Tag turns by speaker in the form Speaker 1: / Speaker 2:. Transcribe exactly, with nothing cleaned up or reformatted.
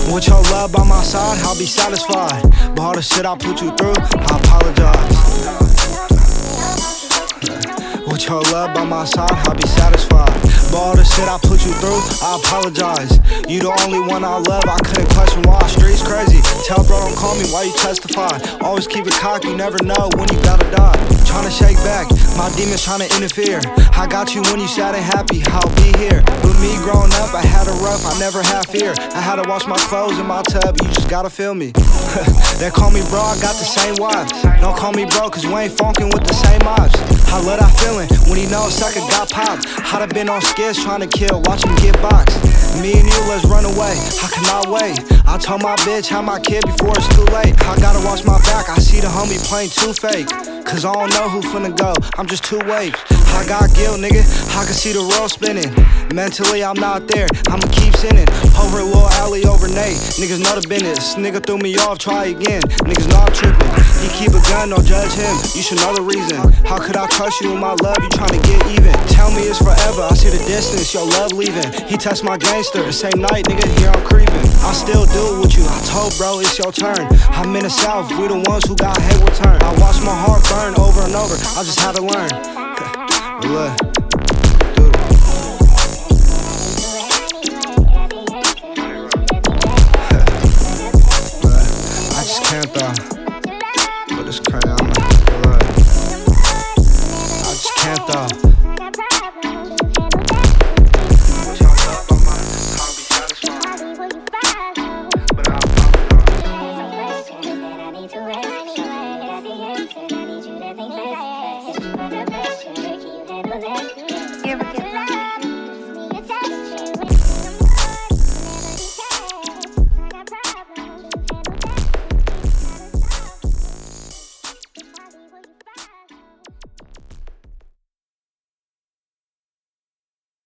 Speaker 1: With your love by my side, I'll be satisfied. But all the shit I put you through, I apologize. With your love by my side, I'll be satisfied. But all the shit I put you through, I apologize. You the only one I love, I couldn't question why. Streets crazy, tell bro don't call me while you testify. Always keep it cocky, never know when you gotta die. Tryna shake back, my demons tryna interfere. I got you when you sad and happy, I'll be here. With me growing up, I had it rough, I never had fear. I had to wash my clothes in my tub, you just gotta feel me. They call me bro, I got the same wife. Don't call me bro, cause we ain't funkin' with the same vibes. I love that feeling, when he knows sucker got popped. I'd have been on skids trying to kill, watch him get boxed. Me and you, let's run away, I cannot wait. I told my bitch, have my kid before it's too late. I gotta watch my back, I see the homie playing too fake. Cause I don't know who finna go, I'm just too wake. I got guilt, nigga, I can see the world spinning. Mentally, I'm not there, I'ma keep sinning. Over Lil Alley, over Nate, niggas know the business. Nigga threw me off, try again, niggas know I'm tripping. He keep a gun, don't judge him, you should know the reason. How could I trust you with my love, you tryna get even? Tell me it's forever, I see the distance, your love leaving. He touched my gangster, the same night, nigga, here I'm creeping. I still do it with you, I told bro, it's your turn. I'm in the south, we the ones who got hate with turn. I watched my heart burn over and over, I just had to learn. Look, dude. I just can't though, but it's crazy, I'm like, I just can't though.
Speaker 2: You ever get lost?